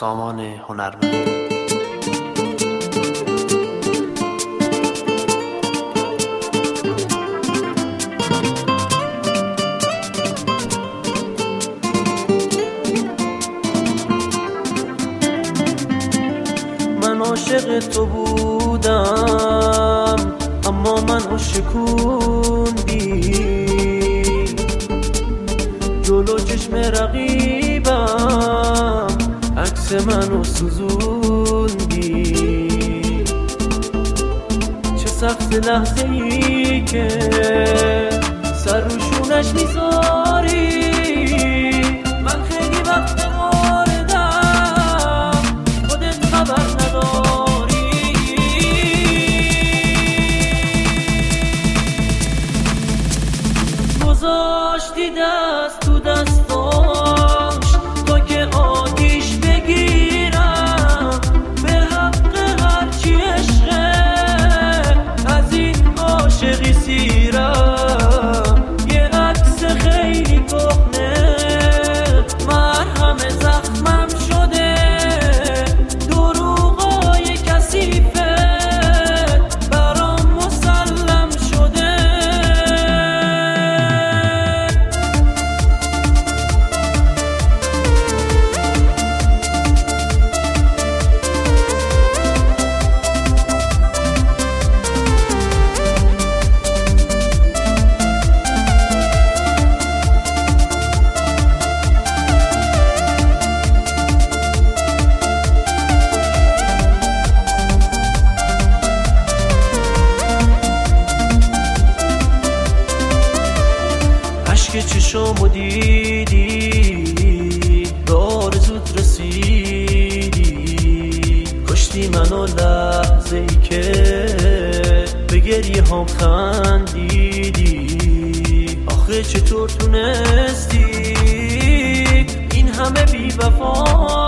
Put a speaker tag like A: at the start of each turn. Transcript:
A: سامان هنرمند.
B: من عاشق تو بودم اما منو شکوندی، جلو چشم رقیبم عکس منو سوزوندی. چه سخت لحظه ای که سر روشونش میذاری، من خیلی وقت موردم خودت خبر نداری. گذاشتی دست تو دستاش تا که آتیش بگیرم، به حق هرچی عشقه از این عاشقی سیرم. یه عکس خیلی کهنه مرهم زخمم شده، دروغای کثیفه برام مسلم شده. که چشامو دیدی به آرزوت رسیدی، کشتی منو لحظه ای که به گریه هم خندیدی. آخه چطور تونستی این همه بی وفا